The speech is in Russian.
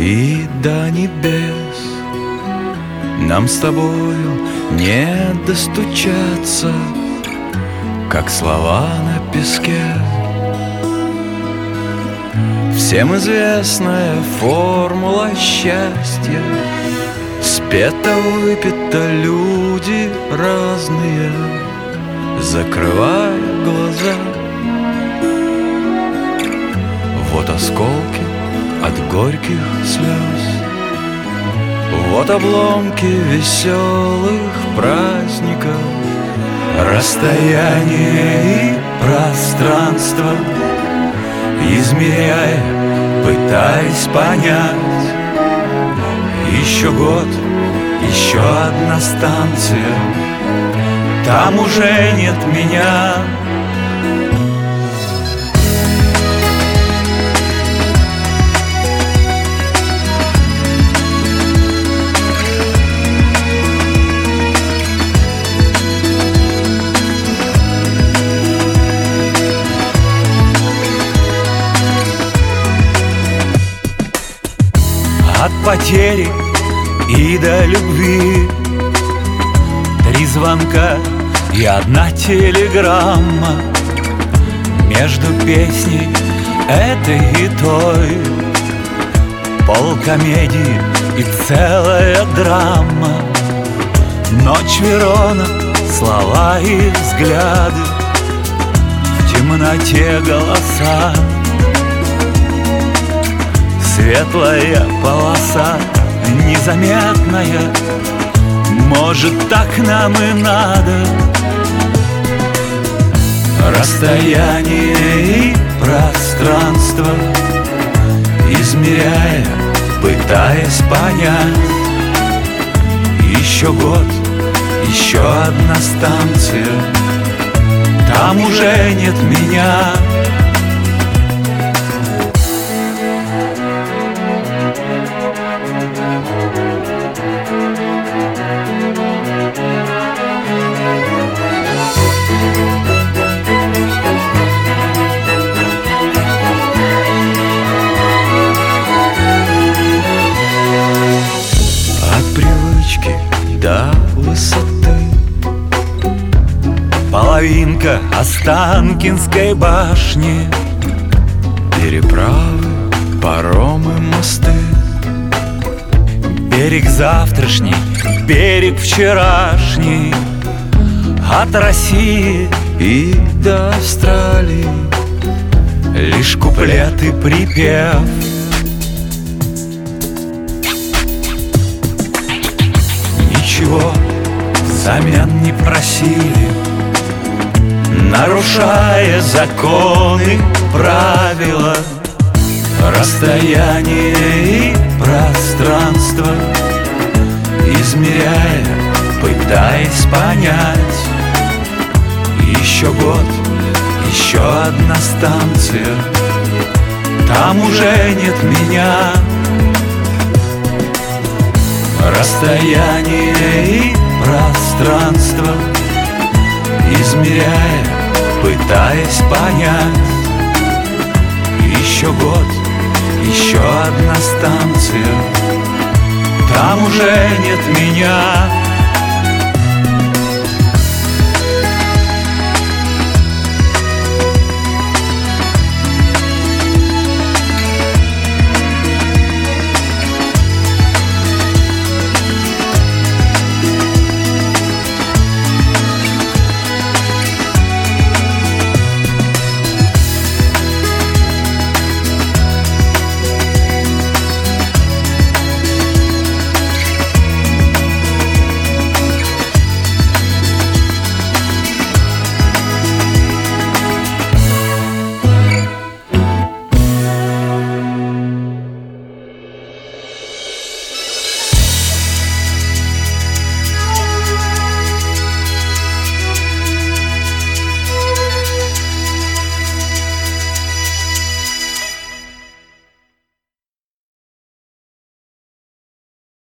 и до небес. Нам с тобою не достучаться, как слова на песке. Всем известная формула счастья: спето, выпито, люди разные, закрывая глаза. Вот осколки от горьких слез, вот обломки веселых праздников. Расстояние и пространство измеряя, пытаясь понять. Еще год, еще одна станция, там уже нет меня. От потери и до любви 3 звонка и 1 телеграмма. Между песней этой и той полкомедии и целая драма. Ночь Верона, слова и взгляды, в темноте голоса. Светлая полоса, незаметная, может, так нам и надо. Расстояние и пространство измеряя, пытаясь понять. Еще год, еще одна станция, там уже нет меня. До высоты половинка Останкинской башни, переправы, паромы, мосты. Берег завтрашний, берег вчерашний, от России и до Австралии лишь куплет и припев. Ничего взамен не просили, нарушая законы, правила. Расстояние и пространство измеряя, пытаясь понять. Еще год, еще одна станция, там уже нет меня. Расстояние и пространство измеряя, пытаясь понять. Еще год, еще одна станция, там уже нет меня.